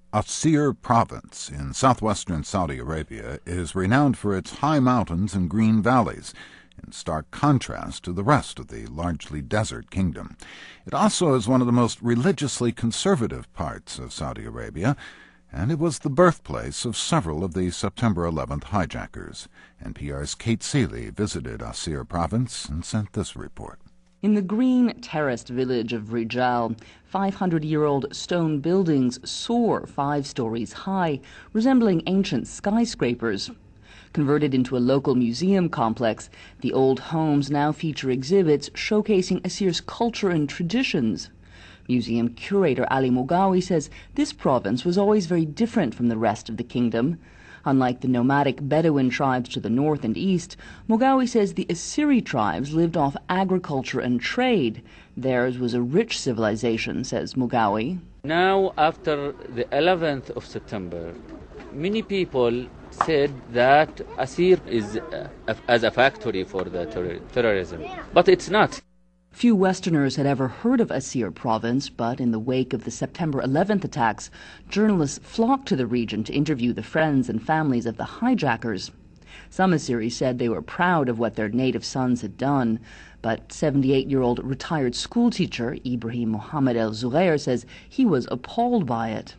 Asir province in southwestern Saudi Arabia is renowned for its high mountains and green valleys, in stark contrast to the rest of the largely desert kingdom. It also is one of the most religiously conservative parts of Saudi Arabia, and it was the birthplace of several of the September 11th hijackers. NPR's Kate Seeley visited Asir province and sent this report. In the green, terraced village of Rijal, 500-year-old stone buildings soar 5 stories high, resembling ancient skyscrapers. Converted into a local museum complex, the old homes now feature exhibits showcasing Asir's culture and traditions. Museum curator Ali Mugawi says this province was always very different from the rest of the kingdom. Unlike the nomadic Bedouin tribes to the north and east, Mugawi says the Asiri tribes lived off agriculture and trade. Theirs was a rich civilization, says Mugawi. Now, after the 11th of September, many people said that Asir is as a factory for the terrorism, but it's not. Few Westerners had ever heard of Asir province, but in the wake of the September 11th attacks, journalists flocked to the region to interview the friends and families of the hijackers. Some Asiris said they were proud of what their native sons had done, but 78-year-old retired schoolteacher Ibrahim Mohammed El Zugair says he was appalled by it.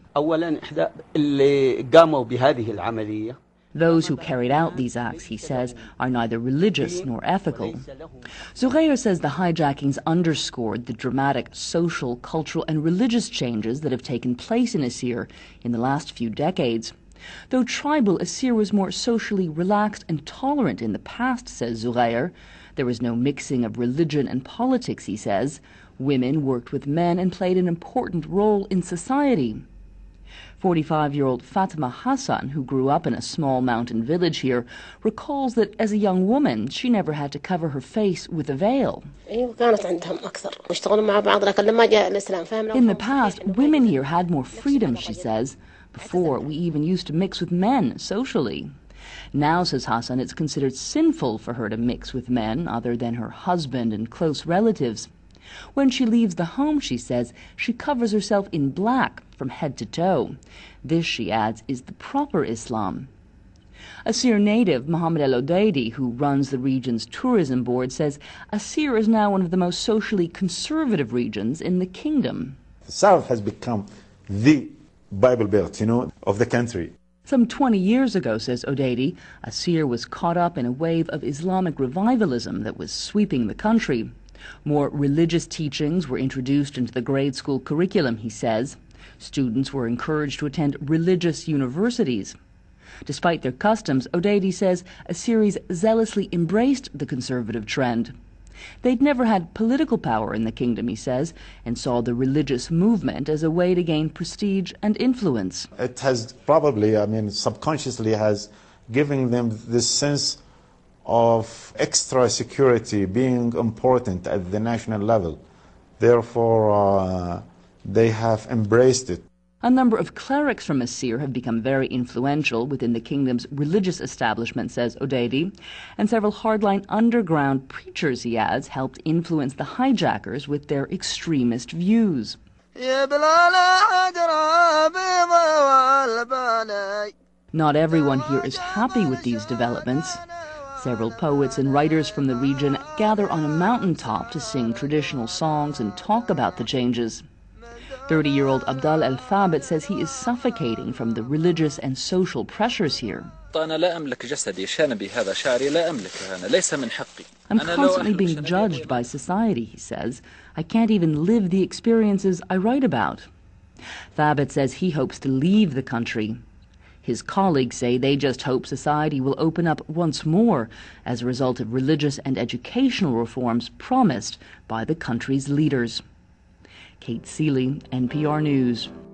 Those who carried out these acts, he says, are neither religious nor ethical. Zugair says the hijackings underscored the dramatic social, cultural and religious changes that have taken place in Asir in the last few decades. Though tribal, Asir was more socially relaxed and tolerant in the past, says Zugair. There was no mixing of religion and politics, he says. Women worked with men and played an important role in society. 45-year-old Fatima Hassan, who grew up in a small mountain village here, recalls that as a young woman she never had to cover her face with a veil. In the past, women here had more freedom, she says. Before, we even used to mix with men socially. Now, says Hassan, it's considered sinful for her to mix with men other than her husband and close relatives. When she leaves the home, she says, she covers herself in black from head to toe. This, she adds, is the proper Islam. Asir native Mohammed El Odeidi, who runs the region's tourism board, says Asir is now one of the most socially conservative regions in the kingdom. The south has become the Bible Belt, of the country. Some 20 years ago, says Odeidi, Asir was caught up in a wave of Islamic revivalism that was sweeping the country. More religious teachings were introduced into the grade school curriculum, he says. Students were encouraged to attend religious universities. Despite their customs, Odeidi says Asiris zealously embraced the conservative trend. They'd never had political power in the kingdom, he says, and saw the religious movement as a way to gain prestige and influence. It has probably, subconsciously has given them this sense of extra security being important at the national level. Therefore, they have embraced it. A number of clerics from Asir have become very influential within the kingdom's religious establishment, says Odeidi, and several hardline underground preachers, he adds, helped influence the hijackers with their extremist views. Not everyone here is happy with these developments. Several poets and writers from the region gather on a mountaintop to sing traditional songs and talk about the changes. 30-year-old Abdal El Thabit says he is suffocating from the religious and social pressures here. I'm constantly being judged by society, he says. I can't even live the experiences I write about. Thabit says he hopes to leave the country. His colleagues say they just hope society will open up once more as a result of religious and educational reforms promised by the country's leaders. Kate Seeley, NPR News.